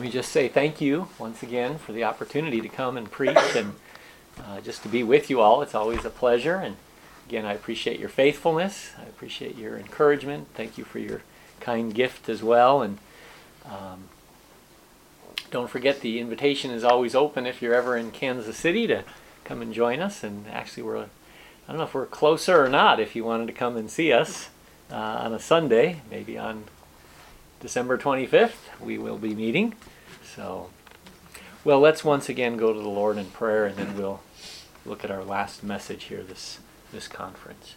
Let me just say thank you once again for the opportunity to come and preach and just to be with you all. It's always a pleasure. And again, I appreciate your faithfulness. I appreciate your encouragement. Thank you for your kind gift as well. And don't forget, the invitation is always open if you're ever in Kansas City to come and join us. And actually, I don't know if we're closer or not. If you wanted to come and see us on a Sunday, maybe on December 25th, we will be meeting. So, well, let's once again go to the Lord in prayer, and then we'll look at our last message here this conference.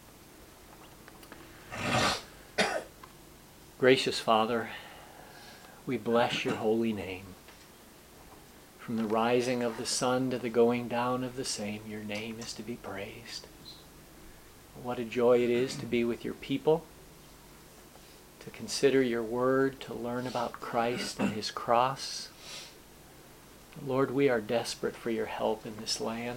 Gracious Father, we bless your holy name. From the rising of the sun to the going down of the same, your name is to be praised. What a joy it is to be with your people, to consider your word, to learn about Christ and his cross. Lord, we are desperate for your help in this land.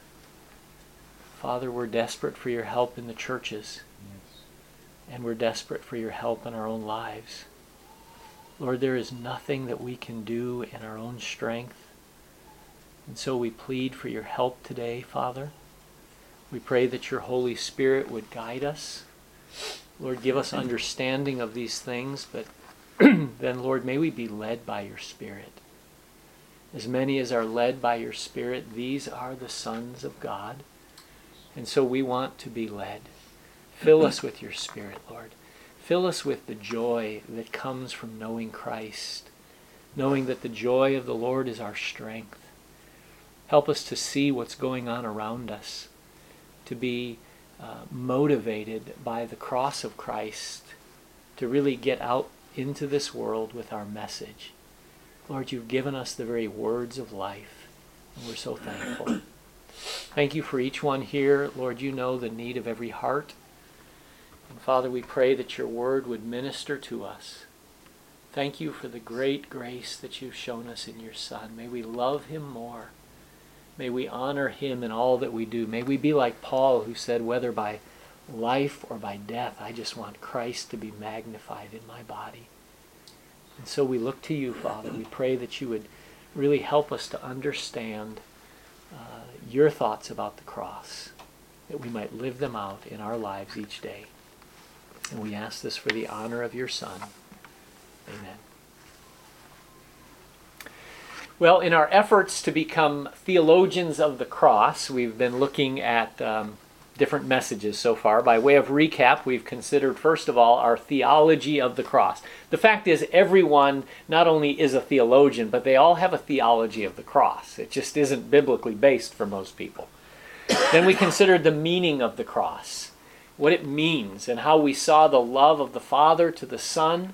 Father, we're desperate for your help in the churches. Yes. And we're desperate for your help in our own lives. Lord, there is nothing that we can do in our own strength. And so we plead for your help today, Father. We pray that your Holy Spirit would guide us. Lord, give us understanding of these things, but then, Lord, may we be led by your Spirit. As many as are led by your Spirit, these are the sons of God. And so we want to be led. Fill us with your Spirit, Lord. Fill us with the joy that comes from knowing Christ, knowing that the joy of the Lord is our strength. Help us to see what's going on around us, to be motivated by the cross of Christ, to really get out into this world with our message. Lord, you've given us the very words of life, and we're so thankful. Thank you for each one here. Lord, you know the need of every heart. And Father, we pray that your word would minister to us. Thank you for the great grace that you've shown us in your Son. May we love him more. May we honor him in all that we do. May we be like Paul, who said, whether by life or by death, I just want Christ to be magnified in my body. And so we look to you, Father. We pray that you would really help us to understand your thoughts about the cross, that we might live them out in our lives each day. And we ask this for the honor of your Son. Amen. Well, in our efforts to become theologians of the cross, we've been looking at different messages so far. By way of recap, we've considered, first of all, our theology of the cross. The fact is, everyone not only is a theologian, but they all have a theology of the cross. It just isn't biblically based for most people. Then we considered the meaning of the cross, what it means, and how we saw the love of the Father to the Son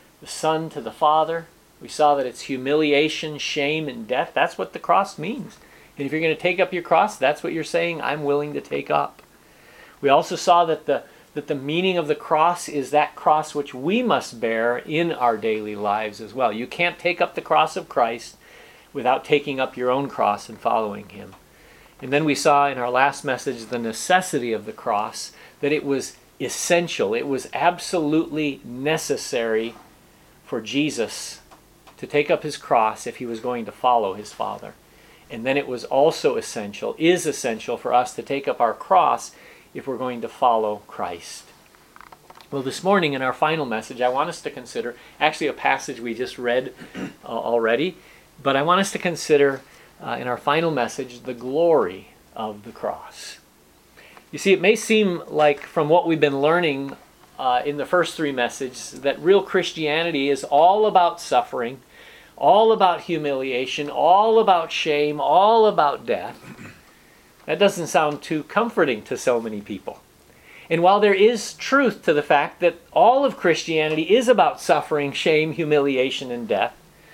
to the Father. We saw that it's humiliation, shame, and death. That's what the cross means. And if you're going to take up your cross, that's what you're saying, I'm willing to take up. We also saw that the meaning of the cross is that cross which we must bear in our daily lives as well. You can't take up the cross of Christ without taking up your own cross and following him. And then we saw in our last message the necessity of the cross, that it was essential. It was absolutely necessary for Jesus to take up his cross if he was going to follow his Father. And then it was also is essential for us to take up our cross if we're going to follow Christ. Well, this morning in our final message, I want us to consider, actually a passage we just read already, but I want us to consider in our final message the glory of the cross. You see, it may seem like from what we've been learning in the first three messages that real Christianity is all about suffering, all about humiliation, all about shame, all about death. That doesn't sound too comforting to so many people. And while there is truth to the fact that all of Christianity is about suffering, shame, humiliation, and death,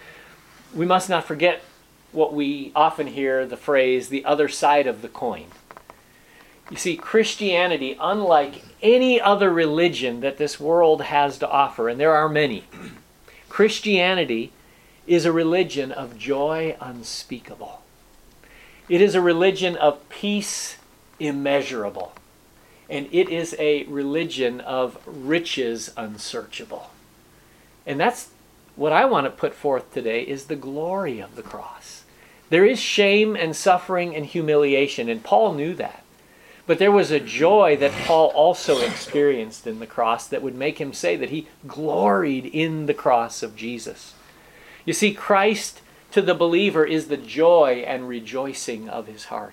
we must not forget what we often hear, the phrase, the other side of the coin. You see, Christianity, unlike any other religion that this world has to offer, and there are many, Christianity is a religion of joy unspeakable. It is a religion of peace immeasurable. And it is a religion of riches unsearchable. And that's What I want to put forth today is the glory of the cross. There is shame and suffering and humiliation, and Paul knew that. But there was a joy that Paul also experienced in the cross that would make him say that he gloried in the cross of Jesus. You see, Christ to the believer is the joy and rejoicing of his heart.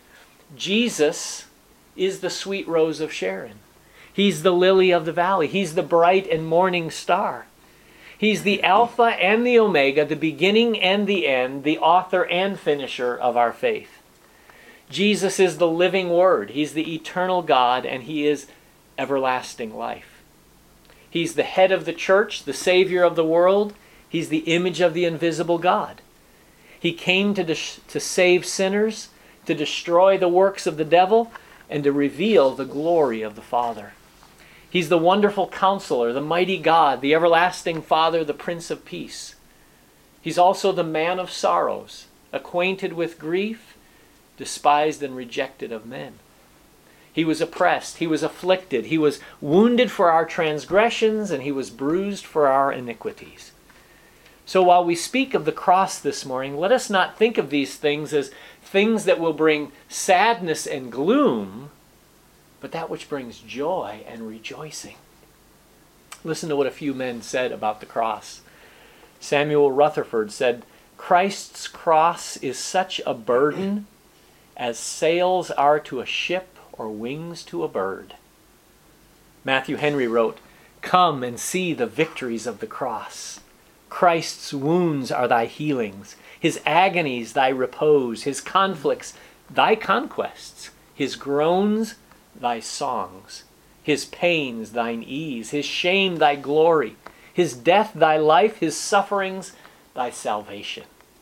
Jesus is the sweet rose of Sharon. He's the lily of the valley. He's the bright and morning star. He's the Alpha and the Omega, the beginning and the end, the author and finisher of our faith. Jesus is the living Word. He's the eternal God, and He is everlasting life. He's the head of the church, the Savior of the world. He's the image of the invisible God. He came to save sinners, to destroy the works of the devil, and to reveal the glory of the Father. He's the wonderful Counselor, the mighty God, the everlasting Father, the Prince of Peace. He's also the man of sorrows, acquainted with grief, despised and rejected of men. He was oppressed, He was afflicted, He was wounded for our transgressions, and He was bruised for our iniquities. So while we speak of the cross this morning, let us not think of these things as things that will bring sadness and gloom, but that which brings joy and rejoicing. Listen to what a few men said about the cross. Samuel Rutherford said, "Christ's cross is such a burden as sails are to a ship or wings to a bird." Matthew Henry wrote, "Come and see the victories of the cross. Christ's wounds are thy healings, His agonies thy repose, His conflicts thy conquests, His groans thy songs, His pains thine ease, His shame thy glory, His death thy life, His sufferings thy salvation."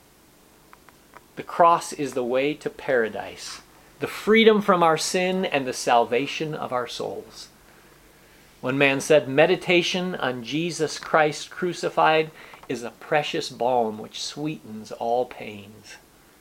The cross is the way to paradise, the freedom from our sin and the salvation of our souls. One man said, "Meditation on Jesus Christ crucified is a precious balm which sweetens all pains."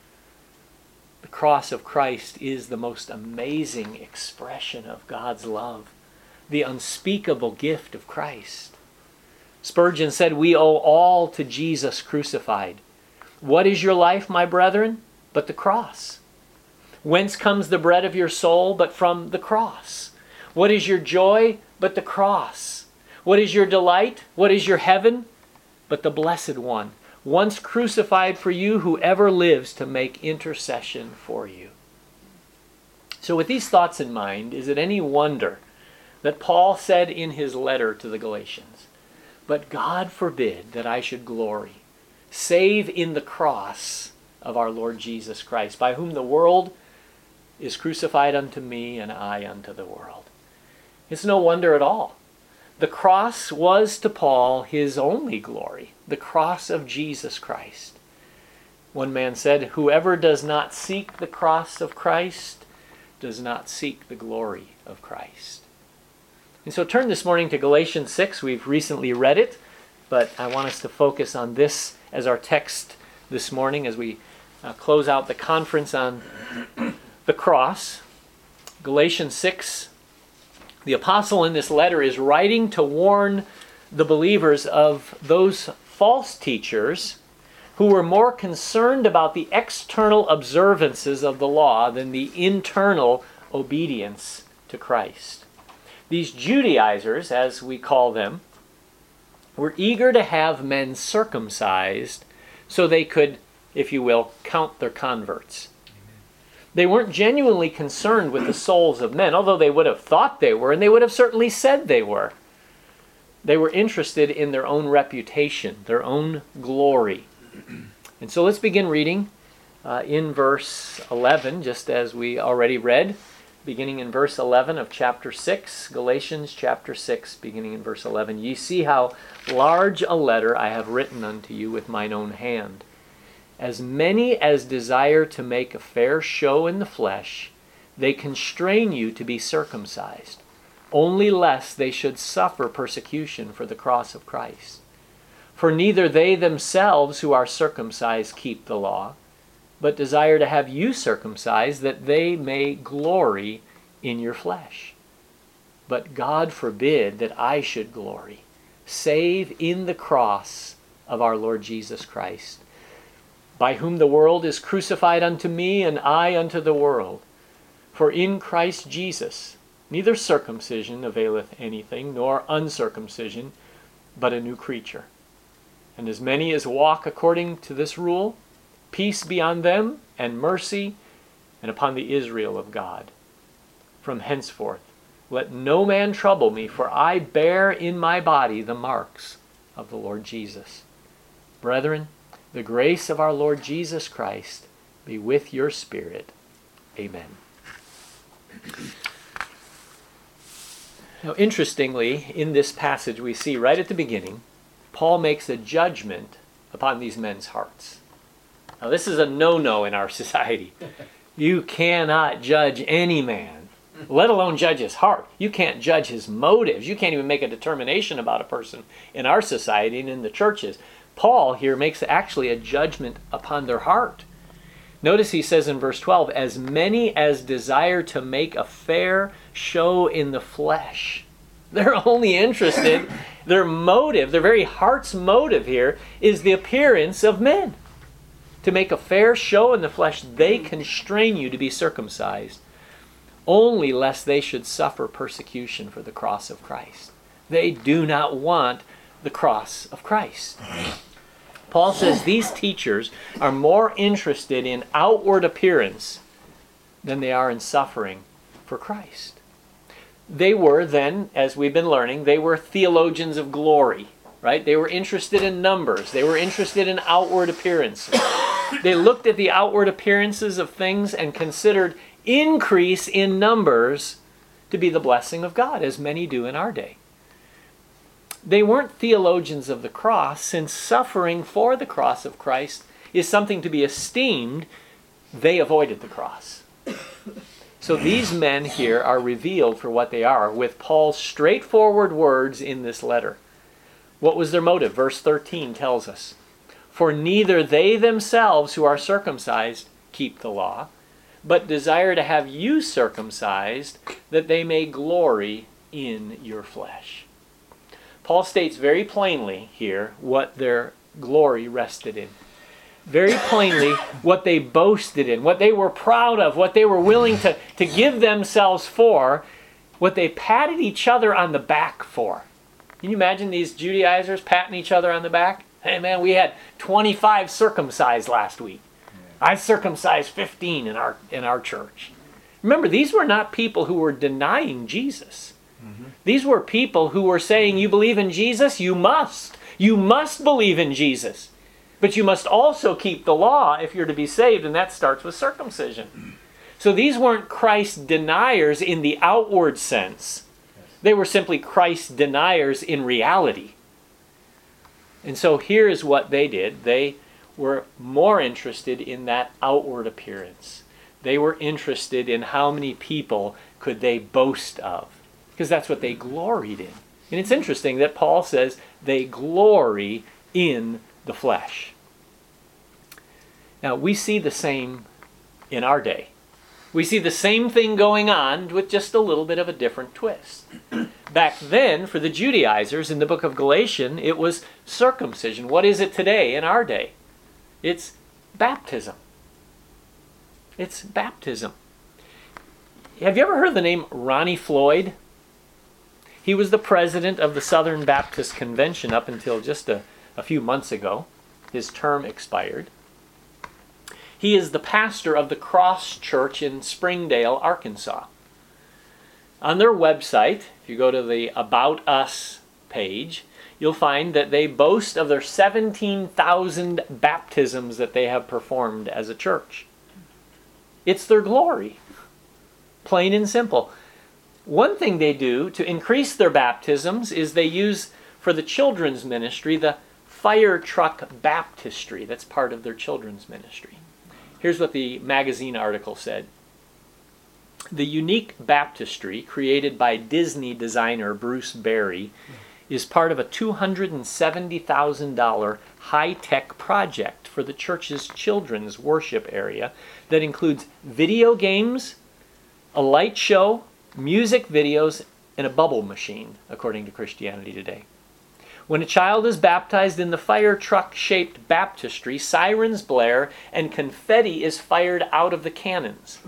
The cross of Christ is the most amazing expression of God's love, the unspeakable gift of Christ. Spurgeon said, "We owe all to Jesus crucified. What is your life, my brethren, but the cross? Whence comes the bread of your soul but from the cross? What is your joy but the cross? What is your delight? What is your heaven but the Blessed One, once crucified for you, who ever lives to make intercession for you?" So with these thoughts in mind, is it any wonder that Paul said in his letter to the Galatians, "But God forbid that I should glory, save in the cross of our Lord Jesus Christ, by whom the world is crucified unto me, and I unto the world." It's no wonder at all. The cross was to Paul his only glory, the cross of Jesus Christ. One man said, "Whoever does not seek the cross of Christ does not seek the glory of Christ." And so turn this morning to Galatians 6. We've recently read it, but I want us to focus on this as our text this morning as we close out the conference on the cross. Galatians 6. The apostle in this letter is writing to warn the believers of those false teachers who were more concerned about the external observances of the law than the internal obedience to Christ. These Judaizers, as we call them, were eager to have men circumcised so they could, if you will, count their converts. They weren't genuinely concerned with the souls of men, although they would have thought they were, and they would have certainly said they were. They were interested in their own reputation, their own glory. And so let's begin reading in verse 11, just as we already read, beginning in verse 11 of chapter 6, Galatians chapter 6, beginning in verse 11. "Ye see how large a letter I have written unto you with mine own hand. As many as desire to make a fair show in the flesh, they constrain you to be circumcised, only lest they should suffer persecution for the cross of Christ. For neither they themselves who are circumcised keep the law, but desire to have you circumcised, that they may glory in your flesh. But God forbid that I should glory, save in the cross of our Lord Jesus Christ, by whom the world is crucified unto me, and I unto the world. For in Christ Jesus neither circumcision availeth anything, nor uncircumcision, but a new creature. And as many as walk according to this rule, peace be on them, and mercy, and upon the Israel of God. From henceforth let no man trouble me, for I bear in my body the marks of the Lord Jesus. Brethren, the grace of our Lord Jesus Christ be with your spirit. Amen. Now, interestingly, in this passage we see right at the beginning, Paul makes a judgment upon these men's hearts. Now, this is a no-no in our society. You cannot judge any man, let alone judge his heart. You can't judge his motives. You can't even make a determination about a person in our society and in the churches. Paul here makes actually a judgment upon their heart. Notice he says in verse 12, as many as desire to make a fair show in the flesh. They're only interested, their motive, their very heart's motive here is the appearance of men. To make a fair show in the flesh, they constrain you to be circumcised, only lest they should suffer persecution for the cross of Christ. They do not want the cross of Christ. Paul says these teachers are more interested in outward appearance than they are in suffering for Christ. They were then, as we've been learning, they were theologians of glory, right? They were interested in numbers. They were interested in outward appearances. They looked at the outward appearances of things and considered increase in numbers to be the blessing of God, as many do in our day. They weren't theologians of the cross, since suffering for the cross of Christ is something to be esteemed. They avoided the cross. So these men here are revealed for what they are with Paul's straightforward words in this letter. What was their motive? Verse 13 tells us, for neither they themselves who are circumcised keep the law, but desire to have you circumcised, that they may glory in your flesh. Paul states very plainly here what their glory rested in. Very plainly what they boasted in, what they were proud of, what they were willing to give themselves for, what they patted each other on the back for. Can you imagine these Judaizers patting each other on the back? Hey man, we had 25 circumcised last week. I circumcised 15 in our church. Remember, these were not people who were denying Jesus. These were people who were saying, you believe in Jesus? You must. You must believe in Jesus. But you must also keep the law if you're to be saved, and that starts with circumcision. So these weren't Christ deniers in the outward sense. They were simply Christ deniers in reality. And so here is what they did. They were more interested in that outward appearance. They were interested in how many people could they boast of, because that's what they gloried in. And it's interesting that Paul says they glory in the flesh. Now, we see the same in our day. We see the same thing going on with just a little bit of a different twist. Back then, for the Judaizers in the book of Galatians, it was circumcision. What is it today in our day? It's baptism. It's baptism. Have you ever heard the name Ronnie Floyd? He was the president of the Southern Baptist Convention up until just a few months ago. His term expired. He is the pastor of the Cross Church in Springdale, Arkansas. On their website, if you go to the About Us page, you'll find that they boast of their 17,000 baptisms that they have performed as a church. It's their glory. Plain and simple. One thing they do to increase their baptisms is they use, for the children's ministry, the fire truck baptistry. That's part of their children's ministry. Here's what the magazine article said. The unique baptistry created by Disney designer Bruce Berry is part of a $270,000 high-tech project for the church's children's worship area that includes video games, a light show, music videos, and a bubble machine, according to Christianity Today. When a child is baptized in the fire truck-shaped baptistry, sirens blare and confetti is fired out of the cannons.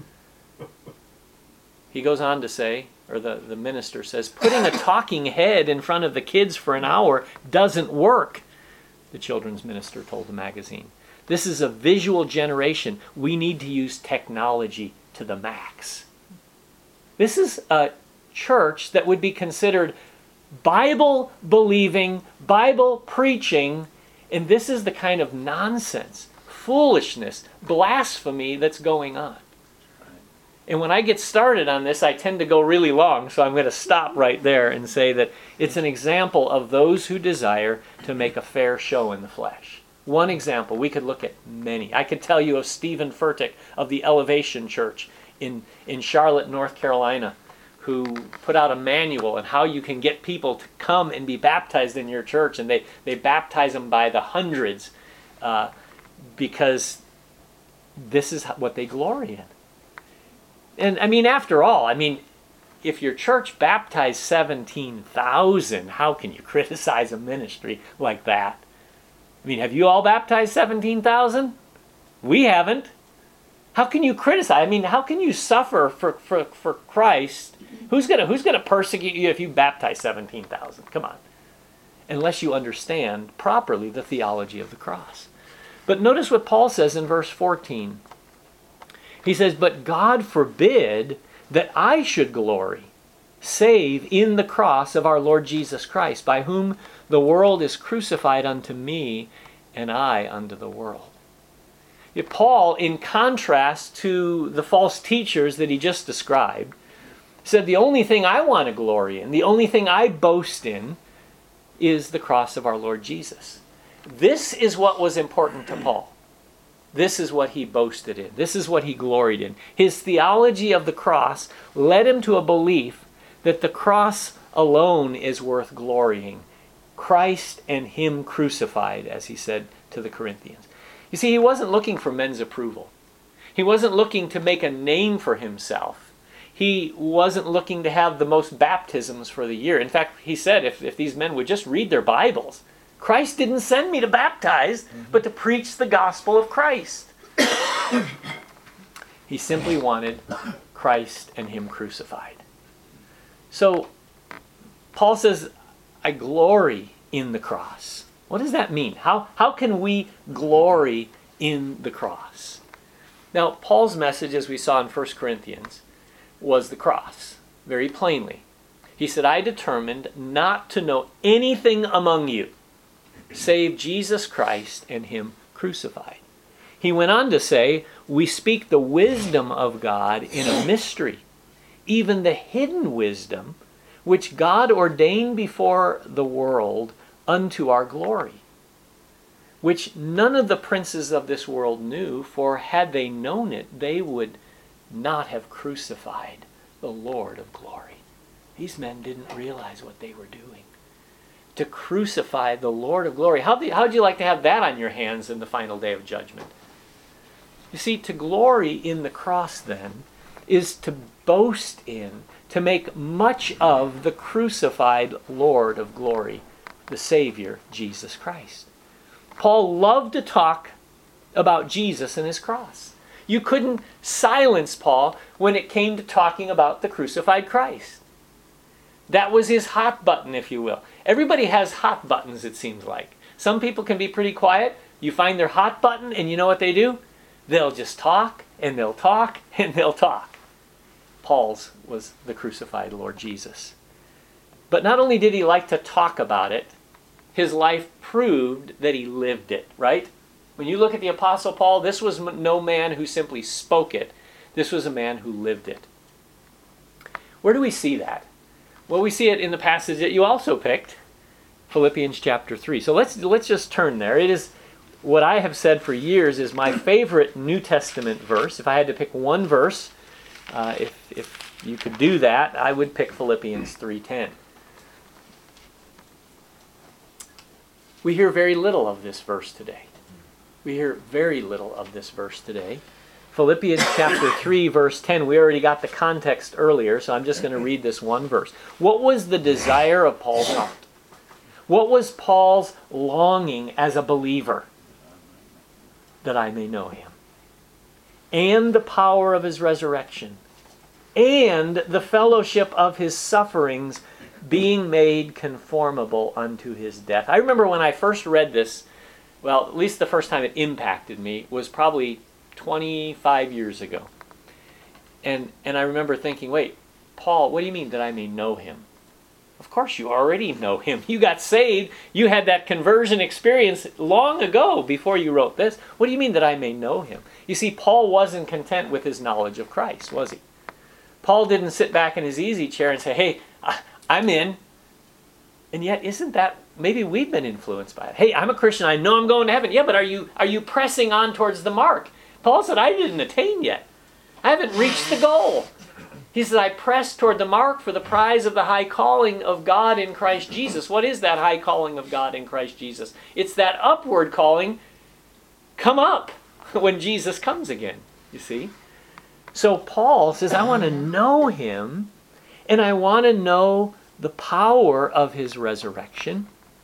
He goes on to say, or the minister says, putting a talking head in front of the kids for an hour doesn't work, the children's minister told the magazine. This is a visual generation. We need to use technology to the max. This is a church that would be considered Bible-believing, Bible-preaching, and this is the kind of nonsense, foolishness, blasphemy that's going on. And when I get started on this, I tend to go really long, so I'm going to stop right there and say that it's an example of those who desire to make a fair show in the flesh. One example, we could look at many. I could tell you of Stephen Furtick of the Elevation Church in Charlotte, North Carolina, who put out a manual on how you can get people to come and be baptized in your church, and they baptize them by the hundreds because this is what they glory in. And I mean, after all, if your church baptized 17,000, how can you criticize a ministry like that? Have you all baptized 17,000? We haven't. How can you criticize? How can you suffer for Christ? Who's gonna persecute you if you baptize 17,000? Come on. Unless you understand properly the theology of the cross. But notice what Paul says in verse 14. He says, but God forbid that I should glory, save in the cross of our Lord Jesus Christ, by whom the world is crucified unto me, and I unto the world. Paul, in contrast to the false teachers that he just described, said the only thing I want to glory in, the only thing I boast in, is the cross of our Lord Jesus. This is what was important to Paul. This is what he boasted in. This is what he gloried in. His theology of the cross led him to a belief that the cross alone is worth glorying. Christ and Him crucified, as he said to the Corinthians. You see, he wasn't looking for men's approval. He wasn't looking to make a name for himself. He wasn't looking to have the most baptisms for the year. In fact, he said if these men would just read their Bibles, Christ didn't send me to baptize, but to preach the gospel of Christ. He simply wanted Christ and Him crucified. So, Paul says, I glory in the cross. What does that mean? How can we glory in the cross? Now, Paul's message, as we saw in 1 Corinthians, was the cross, very plainly. He said, I determined not to know anything among you save Jesus Christ and Him crucified. He went on to say, we speak the wisdom of God in a mystery, even the hidden wisdom which God ordained before the world unto our glory, which none of the princes of this world knew, for had they known it, they would not have crucified the Lord of glory. These men didn't realize what they were doing. To crucify the Lord of glory. How'd you like to have that on your hands in the final day of judgment? You see, to glory in the cross then is to boast in, to make much of the crucified Lord of glory, the Savior, Jesus Christ. Paul loved to talk about Jesus and His cross. You couldn't silence Paul when it came to talking about the crucified Christ. That was his hot button, if you will. Everybody has hot buttons, it seems like. Some people can be pretty quiet. You find their hot button, and you know what they do? They'll just talk, and they'll talk, and they'll talk. Paul's was the crucified Lord Jesus. But not only did he like to talk about it, his life proved that he lived it, right? When you look at the Apostle Paul, this was no man who simply spoke it. This was a man who lived it. Where do we see that? Well, we see it in the passage that you also picked, Philippians chapter 3. So let's just turn there. It is what I have said for years is my favorite New Testament verse. If I had to pick one verse, if you could do that, I would pick Philippians 3:10. We hear very little of this verse today. We hear very little of this verse today. Philippians chapter 3, verse 10. We already got the context earlier, so I'm just going to read this one verse. What was the desire of Paul's heart? What was Paul's longing as a believer? That I may know him, and the power of his resurrection, and the fellowship of his sufferings, being made conformable unto his death. I remember when I first read this, well, at least the first time it impacted me, was probably 25 years ago. And I remember thinking, wait, Paul, what do you mean that I may know him? Of course you already know him. You got saved. You had that conversion experience long ago before you wrote this. What do you mean that I may know him? You see, Paul wasn't content with his knowledge of Christ, was he? Paul didn't sit back in his easy chair and say, hey, I'm in. And yet, isn't that, maybe we've been influenced by it. Hey, I'm a Christian. I know I'm going to heaven. Yeah, but are you pressing on towards the mark? Paul said, I didn't attain yet. I haven't reached the goal. He says, I press toward the mark for the prize of the high calling of God in Christ Jesus. What is that high calling of God in Christ Jesus? It's that upward calling, come up, when Jesus comes again, you see. So Paul says, I want to know him, and I want to know the power of his resurrection,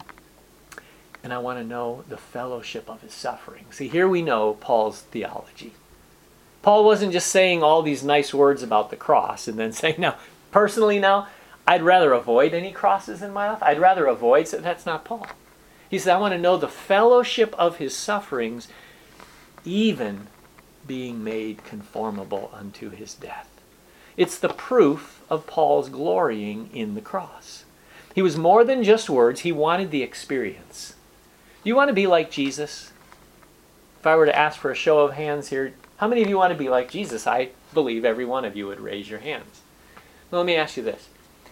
and I want to know the fellowship of his suffering. See, here we know Paul's theology. Paul wasn't just saying all these nice words about the cross and then saying, now, personally now, I'd rather avoid any crosses in my life. I'd rather avoid, so that's not Paul. He said, I want to know the fellowship of his sufferings, even being made conformable unto his death. It's the proof of Paul's glorying in the cross. He was more than just words. He wanted the experience. Do you want to be like Jesus? If I were to ask for a show of hands here, how many of you want to be like Jesus? I believe every one of you would raise your hands. Well, let me ask you this.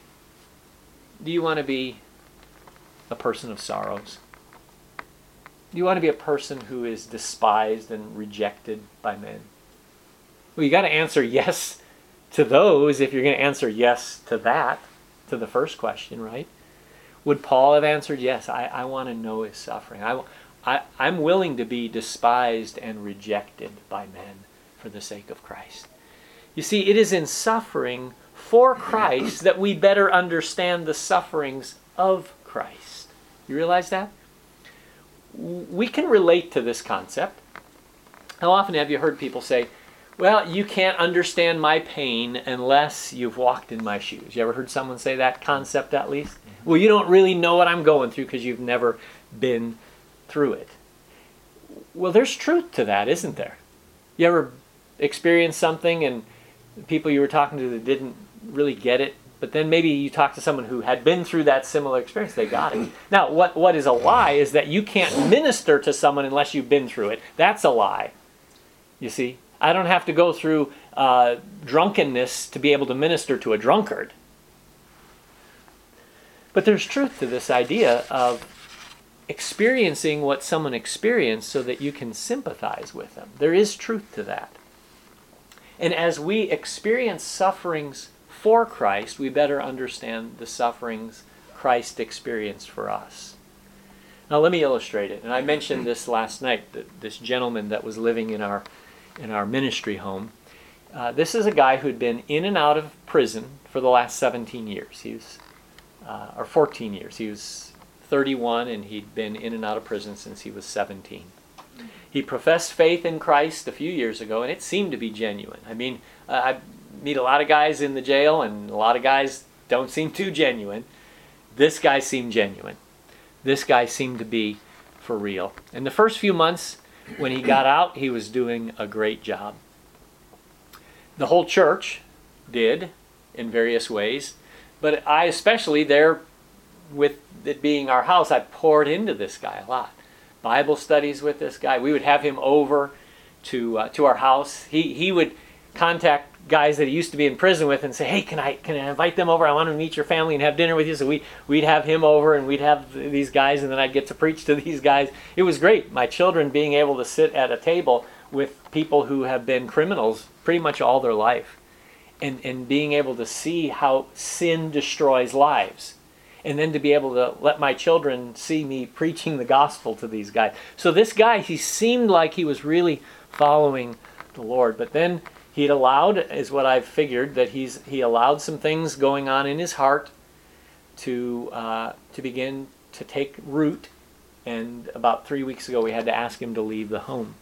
Do you want to be a person of sorrows? Do you want to be a person who is despised and rejected by men? Well, you got to answer yes to those if you're going to answer yes to that, to the first question, right? Would Paul have answered yes? I want to know his suffering. I'm willing to be despised and rejected by men for the sake of Christ. You see, it is in suffering for Christ that we better understand the sufferings of Christ. You realize that? We can relate to this concept. How often have you heard people say, well, you can't understand my pain unless you've walked in my shoes? You ever heard someone say that concept at least? Well, you don't really know what I'm going through because you've never been through it. Well, there's truth to that, isn't there? You ever experienced something and the people you were talking to that didn't really get it, but then maybe you talked to someone who had been through that similar experience, they got it. Now, what is a lie is that you can't minister to someone unless you've been through it. That's a lie. You see? I don't have to go through drunkenness to be able to minister to a drunkard. But there's truth to this idea of experiencing what someone experienced so that you can sympathize with them. There is truth to that. And as we experience sufferings for Christ, we better understand the sufferings Christ experienced for us. Now let me illustrate it. And I mentioned this last night, this gentleman that was living in our ministry home. This is a guy who'd been in and out of prison for the last 17 years. He was, or 14 years. He was 31 and he'd been in and out of prison since he was 17. He professed faith in Christ a few years ago, and it seemed to be genuine. I mean, I meet a lot of guys in the jail, and a lot of guys don't seem too genuine. This guy seemed genuine. This guy seemed to be for real. In the first few months, when he got out, he was doing a great job. The whole church did, in various ways, but I especially, there, with it being our house, I poured into this guy a lot. Bible studies with this guy. We would have him over to our house. He would contact guys that he used to be in prison with and say, hey, can I invite them over? I want to meet your family and have dinner with you. So we'd have him over and we'd have these guys, and then I'd get to preach to these guys. It was great. My children being able to sit at a table with people who have been criminals pretty much all their life, and being able to see how sin destroys lives. And then to be able to let my children see me preaching the gospel to these guys. So this guy, he seemed like he was really following the Lord. But then he'd allowed, is what I've figured, that he allowed some things going on in his heart to begin to take root, and about 3 weeks ago we had to ask him to leave the home.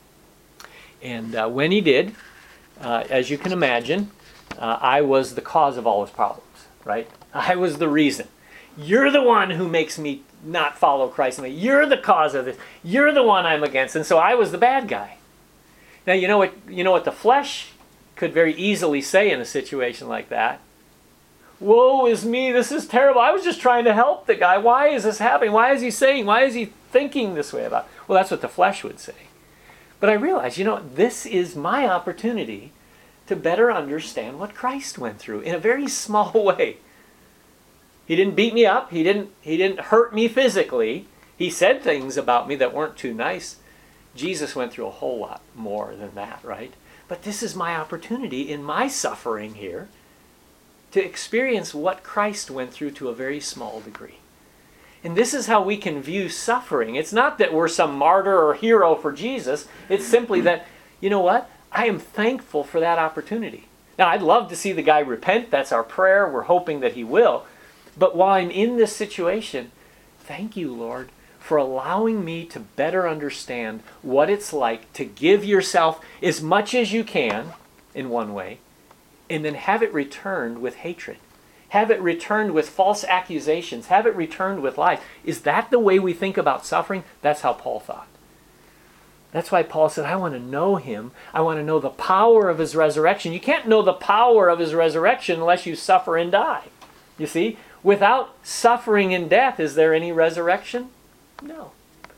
And when he did, as you can imagine, I was the cause of all his problems, right? I was the reason. You're the one who makes me not follow Christ. You're the cause of this. You're the one I'm against. And so I was the bad guy. Now, you know what the flesh could very easily say in a situation like that? Woe is me, this is terrible. I was just trying to help the guy. Why is this happening? Why is he thinking this way about it? Well, that's what the flesh would say. But I realized, this is my opportunity to better understand what Christ went through in a very small way. He didn't beat me up. He didn't hurt me physically. He said things about me that weren't too nice. Jesus went through a whole lot more than that, right? But this is my opportunity in my suffering here to experience what Christ went through to a very small degree. And this is how we can view suffering. It's not that we're some martyr or hero for Jesus. It's simply that, you know what? I am thankful for that opportunity. Now, I'd love to see the guy repent. That's our prayer. We're hoping that he will. But while I'm in this situation, thank you, Lord, for allowing me to better understand what it's like to give yourself as much as you can in one way, and then have it returned with hatred. Have it returned with false accusations. Have it returned with lies. Is that the way we think about suffering? That's how Paul thought. That's why Paul said, I want to know him. I want to know the power of his resurrection. You can't know the power of his resurrection unless you suffer and die. You see, without suffering and death, is there any resurrection? No.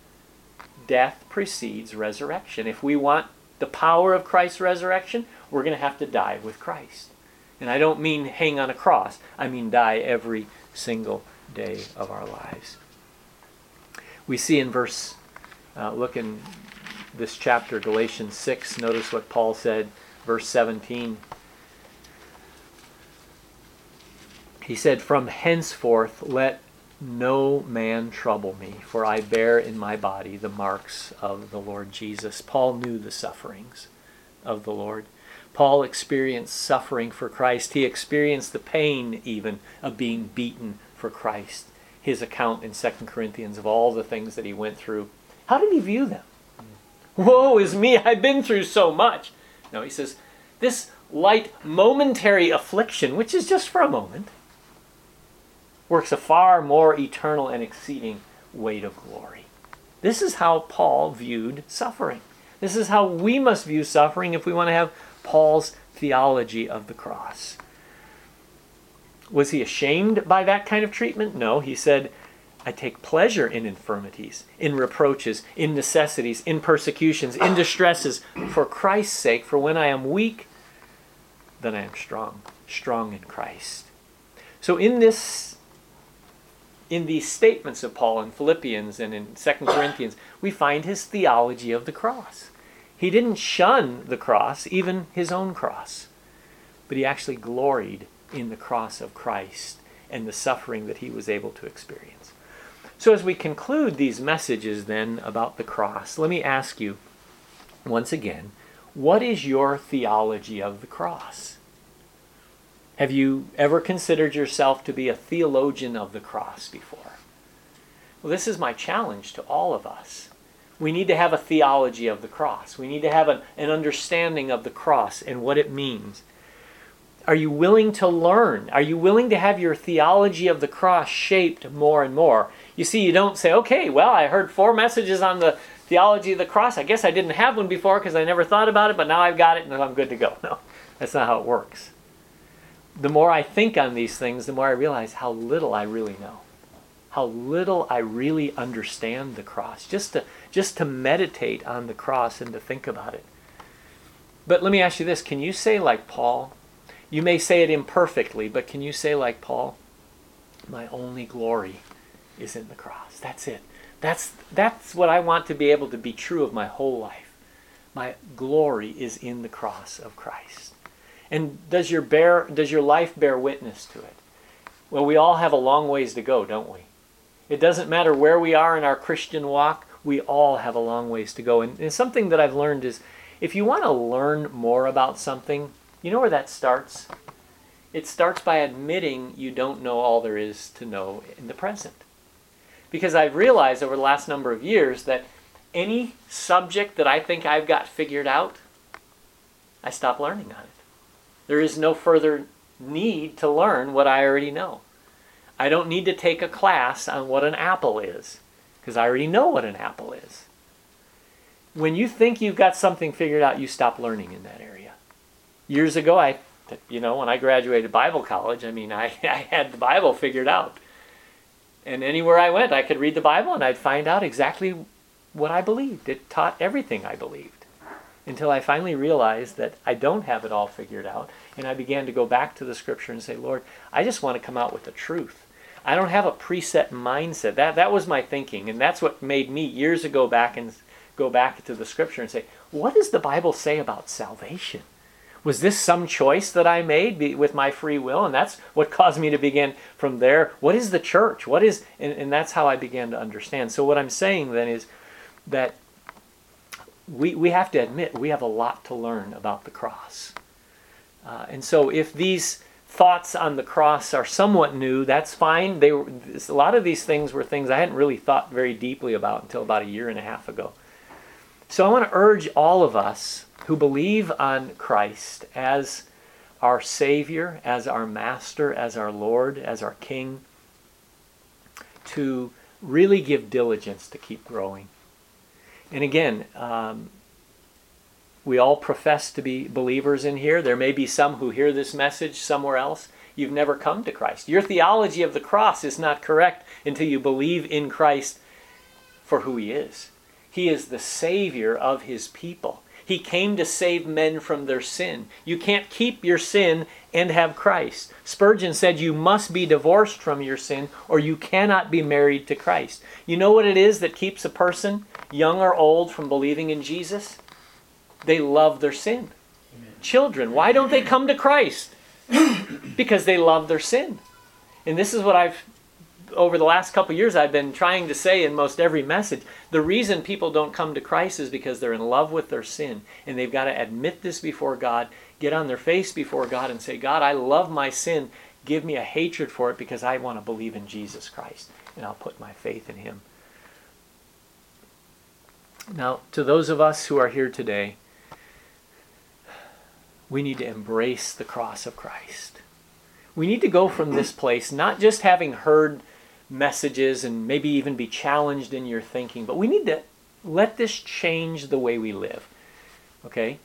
Death precedes resurrection. If we want the power of Christ's resurrection, we're going to have to die with Christ. And I don't mean hang on a cross. I mean die every single day of our lives. We see in look in this chapter, Galatians 6, notice what Paul said, verse 17. He said, from henceforth let no man trouble me, for I bear in my body the marks of the Lord Jesus. Paul knew the sufferings of the Lord. Paul experienced suffering for Christ. He experienced the pain even of being beaten for Christ. His account in 2 Corinthians of all the things that he went through. How did he view them? Woe is me, I've been through so much. No, he says, this light momentary affliction, which is just for a moment, works a far more eternal and exceeding weight of glory. This is how Paul viewed suffering. This is how we must view suffering if we want to have Paul's theology of the cross. Was he ashamed by that kind of treatment? No, he said, I take pleasure in infirmities, in reproaches, in necessities, in persecutions, in distresses, for Christ's sake. For when I am weak, then I am strong in Christ. So in these statements of Paul in Philippians and in 2 Corinthians, we find his theology of the cross. He didn't shun the cross, even his own cross, but he actually gloried in the cross of Christ and the suffering that he was able to experience. So as we conclude these messages then about the cross, let me ask you once again, what is your theology of the cross? Have you ever considered yourself to be a theologian of the cross before? Well, this is my challenge to all of us. We need to have a theology of the cross. We need to have an understanding of the cross and what it means. Are you willing to learn? Are you willing to have your theology of the cross shaped more and more? You see, you don't say, okay, well, I heard 4 messages on the theology of the cross. I guess I didn't have one before because I never thought about it, but now I've got it and I'm good to go. No, that's not how it works. The more I think on these things, the more I realize how little I really know. How little I really understand the cross. Just to meditate on the cross and to think about it. But let me ask you this. Can you say like Paul? You may say it imperfectly, but can you say like Paul? My only glory is in the cross. That's it. That's what I want to be able to be true of my whole life. My glory is in the cross of Christ. And does your life bear witness to it? Well, we all have a long ways to go, don't we? It doesn't matter where we are in our Christian walk, we all have a long ways to go. And something that I've learned is, if you want to learn more about something, you know where that starts? It starts by admitting you don't know all there is to know in the present. Because I've realized over the last number of years that any subject that I think I've got figured out, I stop learning on it. There is no further need to learn what I already know. I don't need to take a class on what an apple is, because I already know what an apple is. When you think you've got something figured out, you stop learning in that area. Years ago, when I graduated Bible college, I had the Bible figured out. And anywhere I went, I could read the Bible and I'd find out exactly what I believed. It taught everything I believed. Until I finally realized that I don't have it all figured out. And I began to go back to the Scripture and say, Lord, I just want to come out with the truth. I don't have a preset mindset. That was my thinking. And that's what made me years ago go back to the Scripture and say, what does the Bible say about salvation? Was this some choice that I made with my free will? And that's what caused me to begin from there. What is the church? And that's how I began to understand. So what I'm saying then is that we have to admit we have a lot to learn about the cross. And so if these thoughts on the cross are somewhat new, that's fine. A lot of these things were things I hadn't really thought very deeply about until about a year and a half ago. So I want to urge all of us who believe on Christ as our Savior, as our Master, as our Lord, as our King, to really give diligence to keep growing. And again, we all profess to be believers in here. There may be some who hear this message somewhere else. You've never come to Christ. Your theology of the cross is not correct until you believe in Christ for who He is. He is the Savior of His people. He came to save men from their sin. You can't keep your sin and have Christ. Spurgeon said you must be divorced from your sin or you cannot be married to Christ. You know what it is that keeps a person, young or old, from believing in Jesus? They love their sin. Amen. Children, why don't they come to Christ? Because they love their sin. And this is what over the last couple of years, I've been trying to say in most every message. The reason people don't come to Christ is because they're in love with their sin. And they've got to admit this before God, get on their face before God and say, God, I love my sin. Give me a hatred for it because I want to believe in Jesus Christ. And I'll put my faith in Him. Now, to those of us who are here today, we need to embrace the cross of Christ. We need to go from this place, not just having heard messages and maybe even be challenged in your thinking, but we need to let this change the way we live. Okay?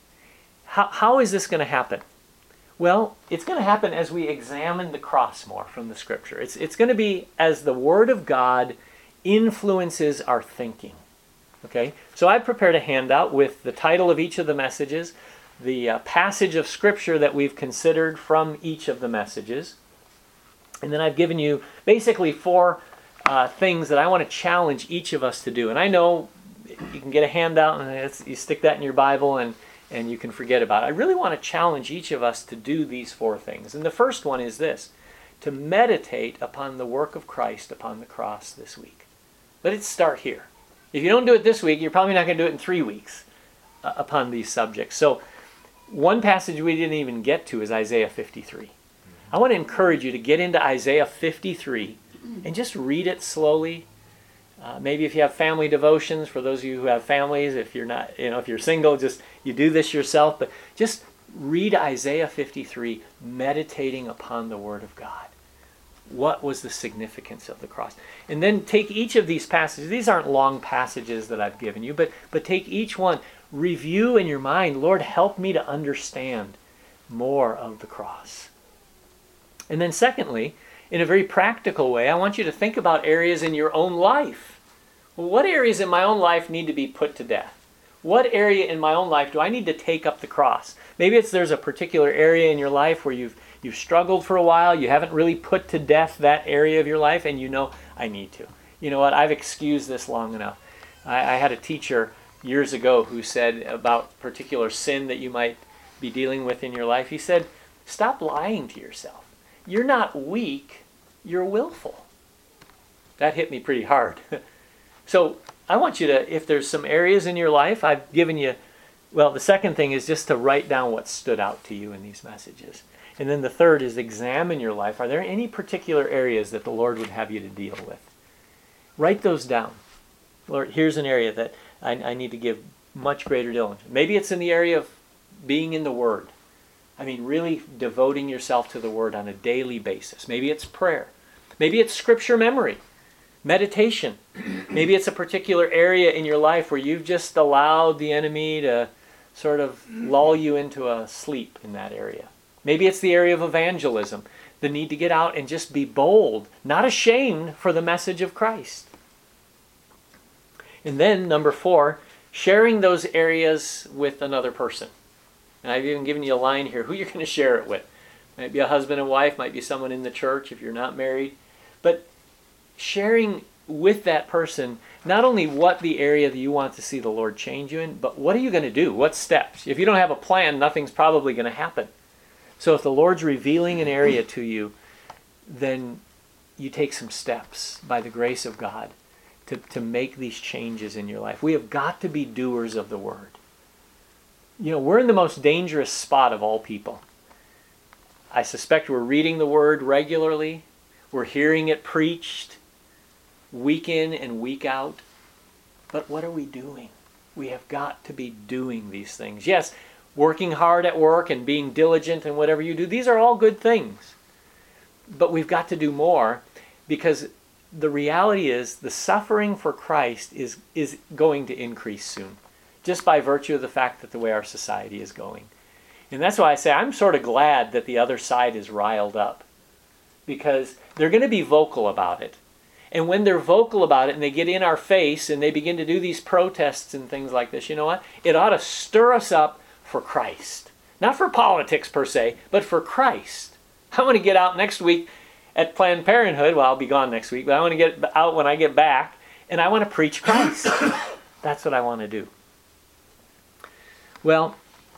How is this going to happen? Well, it's going to happen as we examine the cross more from the Scripture. It's going to be as the Word of God influences our thinking. Okay? So I prepared a handout with the title of each of the messages, the passage of Scripture that we've considered from each of the messages. And then I've given you basically 4 things that I want to challenge each of us to do. And I know you can get a handout and you stick that in your Bible and you can forget about it. I really want to challenge each of us to do these 4 things. And the first one is this: to meditate upon the work of Christ upon the cross this week. Let it start here. If you don't do it this week, you're probably not going to do it in 3 weeks upon these subjects. So one passage we didn't even get to is Isaiah 53. I want to encourage you to get into Isaiah 53 and just read it slowly. Maybe if you have family devotions, for those of you who have families, if you're not, if you're single, just you do this yourself. But just read Isaiah 53, meditating upon the Word of God. What was the significance of the cross? And then take each of these passages. These aren't long passages that I've given you, but take each one. Review in your mind, Lord, help me to understand more of the cross. And then secondly, in a very practical way, I want you to think about areas in your own life. Well, what areas in my own life need to be put to death? What area in my own life do I need to take up the cross? Maybe there's a particular area in your life where you've struggled for a while, you haven't really put to death that area of your life, and you know, I need to. You know what, I've excused this long enough. I had a teacher years ago who said about particular sin that you might be dealing with in your life, he said, stop lying to yourself. You're not weak, you're willful. That hit me pretty hard. So I want you to, if there's some areas in your life, I've given you, well, the second thing is just to write down what stood out to you in these messages. And then the third is examine your life. Are there any particular areas that the Lord would have you to deal with? Write those down. Lord, here's an area that I need to give much greater diligence. Maybe it's in the area of being in the Word. I mean, really devoting yourself to the Word on a daily basis. Maybe it's prayer. Maybe it's scripture memory, meditation. Maybe it's a particular area in your life where you've just allowed the enemy to sort of lull you into a sleep in that area. Maybe it's the area of evangelism, the need to get out and just be bold, not ashamed for the message of Christ. And then, number 4, sharing those areas with another person. And I've even given you a line here, who you're going to share it with. Might be a husband and wife, might be someone in the church if you're not married. But sharing with that person not only what the area that you want to see the Lord change you in, but what are you going to do? What steps? If you don't have a plan, nothing's probably going to happen. So if the Lord's revealing an area to you, then you take some steps by the grace of God to make these changes in your life. We have got to be doers of the Word. You know, we're in the most dangerous spot of all people. I suspect we're reading the Word regularly. We're hearing it preached week in and week out. But what are we doing? We have got to be doing these things. Yes, working hard at work and being diligent in whatever you do, these are all good things. But we've got to do more, because the reality is the suffering for Christ is going to increase soon, just by virtue of the fact that the way our society is going. And that's why I say I'm sort of glad that the other side is riled up, because they're going to be vocal about it. And when they're vocal about it and they get in our face and they begin to do these protests and things like this, you know what? It ought to stir us up for Christ. Not for politics per se, but for Christ. I want to get out next week at Planned Parenthood. Well, I'll be gone next week, but I want to get out when I get back, and I want to preach Christ. That's what I want to do. Well,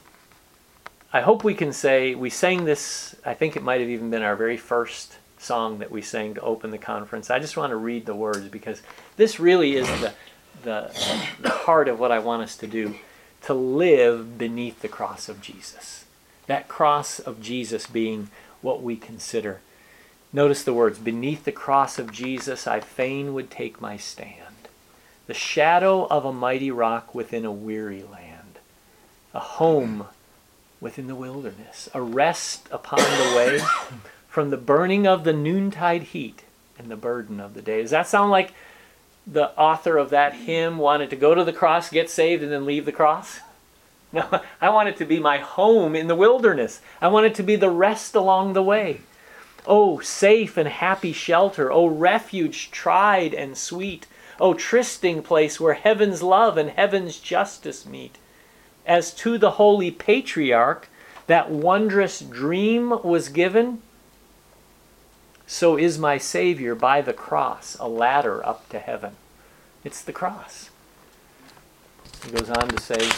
I hope we can say, we sang this, I think it might have even been our very first song that we sang to open the conference. I just want to read the words, because this really is the heart of what I want us to do, to live beneath the cross of Jesus. That cross of Jesus being what we consider. Notice the words, beneath the cross of Jesus I fain would take my stand, the shadow of a mighty rock within a weary land, a home within the wilderness, a rest upon the way from the burning of the noontide heat and the burden of the day. Does that sound like the author of that hymn wanted to go to the cross, get saved, and then leave the cross? No, I want it to be my home in the wilderness. I want it to be the rest along the way. Oh, safe and happy shelter. Oh, refuge tried and sweet. Oh, trysting place where heaven's love and heaven's justice meet. As to the holy patriarch that wondrous dream was given, so is my Savior by the cross a ladder up to heaven. It's the cross. He goes on to say,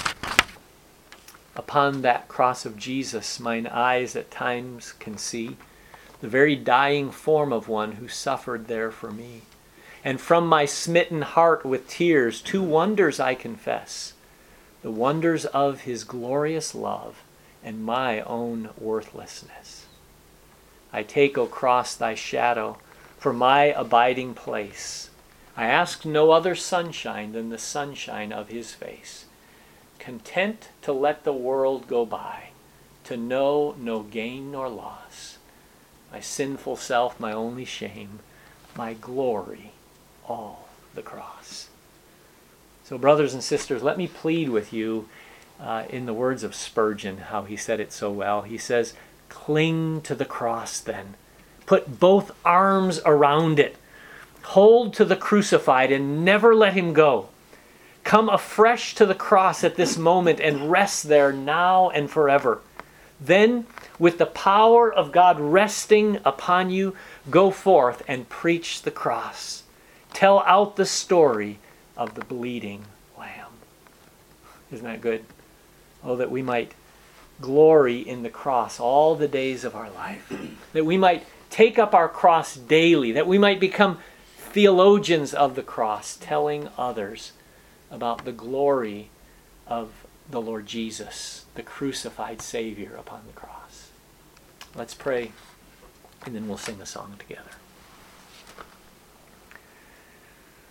upon that cross of Jesus mine eyes at times can see the very dying form of one who suffered there for me. And from my smitten heart with tears 2 wonders I confess, the wonders of his glorious love and my own worthlessness. I take, O cross, thy shadow for my abiding place. I ask no other sunshine than the sunshine of his face. Content to let the world go by, to know no gain nor loss. My sinful self, my only shame, my glory, all the cross. So brothers and sisters, let me plead with you in the words of Spurgeon, how he said it so well. He says, cling to the cross then. Put both arms around it. Hold to the crucified and never let him go. Come afresh to the cross at this moment and rest there now and forever. Then, with the power of God resting upon you, go forth and preach the cross. Tell out the story of the bleeding Lamb. Isn't that good? Oh, that we might glory in the cross all the days of our life. That we might take up our cross daily. That we might become theologians of the cross, telling others about the glory of the Lord Jesus, the crucified Savior upon the cross. Let's pray, and then we'll sing a song together.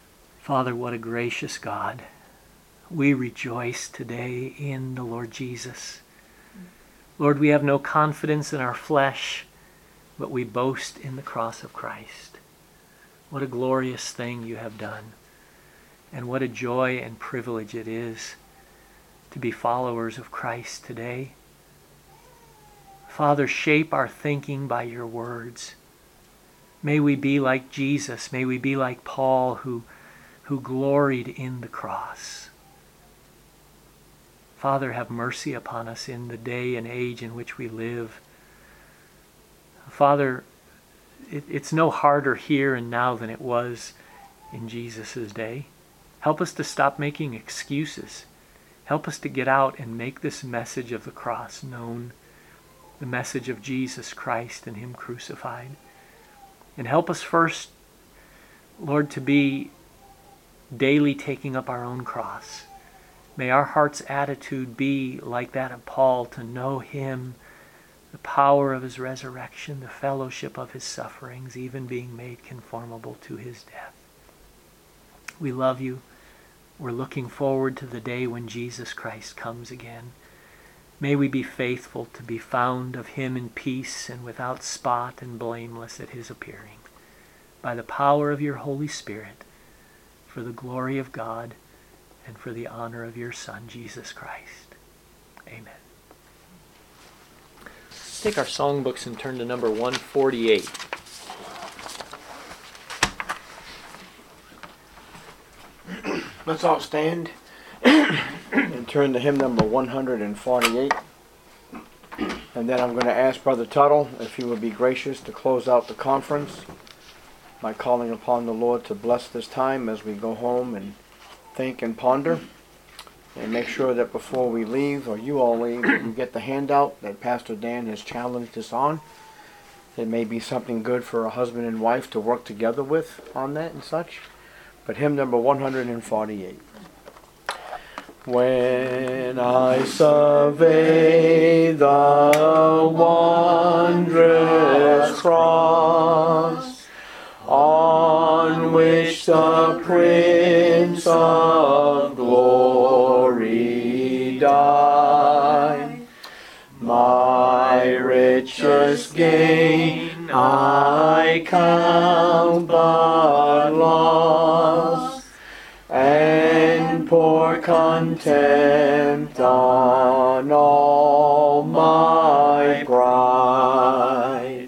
Father, what a gracious God. We rejoice today in the Lord Jesus. Lord, we have no confidence in our flesh, but we boast in the cross of Christ. What a glorious thing you have done. And what a joy and privilege it is to be followers of Christ today. Father, shape our thinking by your words. May we be like Jesus. May we be like Paul who gloried in the cross. Father, have mercy upon us in the day and age in which we live. Father, it's no harder here and now than it was in Jesus' day. Help us to stop making excuses. Help us to get out and make this message of the cross known, the message of Jesus Christ and Him crucified. And help us first, Lord, to be daily taking up our own cross. May our heart's attitude be like that of Paul, to know Him, the power of His resurrection, the fellowship of His sufferings, even being made conformable to His death. We love you. We're looking forward to the day when Jesus Christ comes again. May we be faithful to be found of Him in peace and without spot and blameless at His appearing. By the power of your Holy Spirit, for the glory of God and for the honor of your Son, Jesus Christ. Amen. Let's take our songbooks and turn to number 148. Let's all stand and turn to hymn number 148. And then I'm going to ask Brother Tuttle if he would be gracious to close out the conference by calling upon the Lord to bless this time as we go home and think and ponder. And make sure that before we leave, or you all leave, you get the handout that Pastor Dan has challenged us on. It may be something good for a husband and wife to work together with on that and such. But hymn number 148. When I survey the wondrous cross on which the Prince of Glory died, my richest gain I count but loss, and pour contempt on all my pride.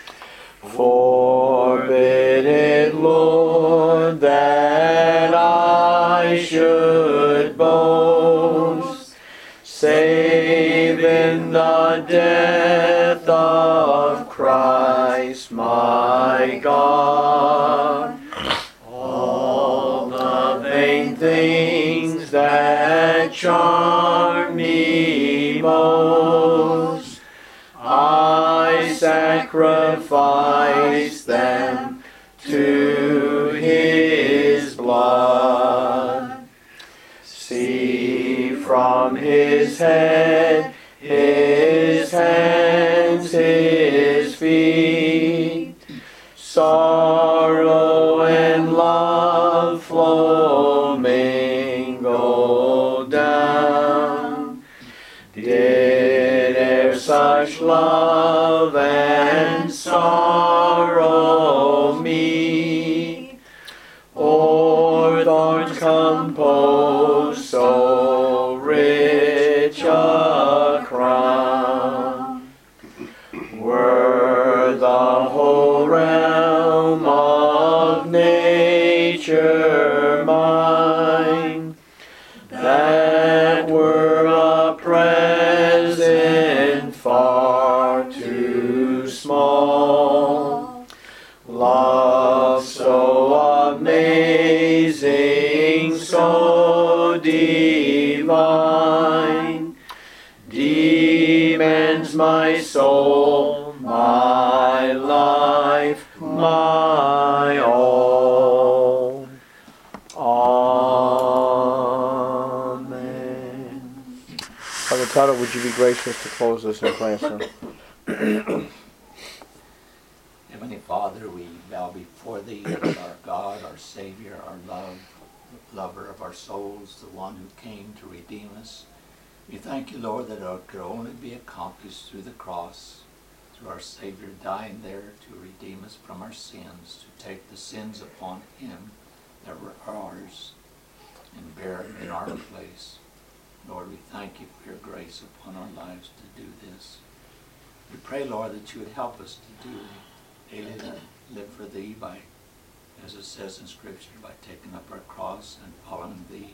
Forbid it, Lord, that I should boast, save in the death of Christ my God. All the vain things that charm me most, I sacrifice them to His blood. See from His head, His hands, His feet, sorrow and love flow mingled down. Did e'er such love and sorrow meet, or thorns compose so rich a crown? Were the whole realm of nature mine, that were a present far too small. Love so amazing, so divine, demands my soul, my life, my all. Amen. Brother Tuttle, would you be gracious to close us in prayer, sir? Heavenly Father, we bow before Thee as our God, our Savior, our love. lover of our souls, the one who came to redeem us. We thank you, Lord, that it could only be accomplished through the cross, through our Savior dying there to redeem us from our sins, to take the sins upon him that were ours and bear it in our place. Lord, we thank you for your grace upon our lives to do this. We pray, Lord, that you would help us to do daily to live for thee by, as it says in Scripture, by taking up our cross and following thee.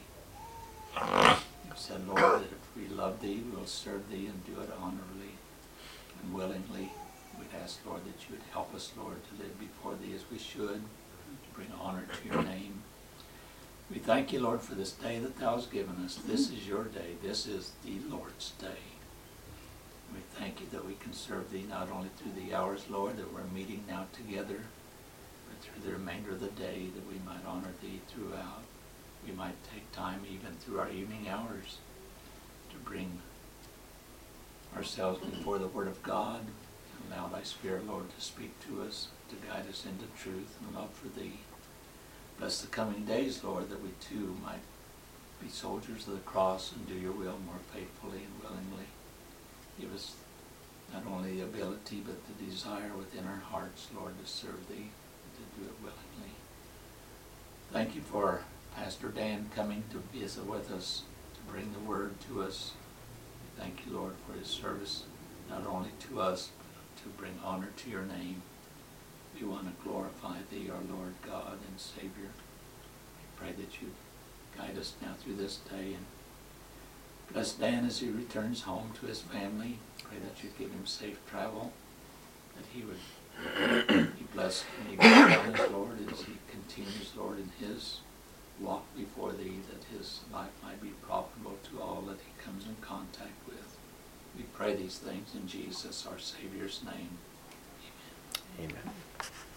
You said, Lord, that if we love thee, we will serve thee and do it honorably and willingly. We'd ask, Lord, that you would help us, Lord, to live before thee as we should, to bring honor to your name. We thank you, Lord, for this day that thou hast given us. This is your day. This is the Lord's day. We thank you that we can serve thee not only through the hours, Lord, that we're meeting now together, but through the remainder of the day, that we might honor thee throughout. We might take time even through our evening hours to bring ourselves before the Word of God, and allow thy Spirit, Lord, to speak to us, to guide us into truth and love for thee. Bless the coming days, Lord, that we too might be soldiers of the cross and do your will more faithfully and willingly. Give us not only the ability, but the desire within our hearts, Lord, to serve thee and to do it willingly. Thank you for Pastor Dan coming to visit with us, to bring the word to us. We thank you, Lord, for his service, not only to us, but to bring honor to your name. We want to glorify thee, our Lord God and Savior. We pray that you guide us now through this day, and bless Dan as he returns home to his family. Pray that you give him safe travel, that he would be blessed and be honest, Lord, as he continues, Lord, in his walk before thee, that his life might be profitable to all that he comes in contact with. We pray these things in Jesus, our Savior's name. Amen. Amen.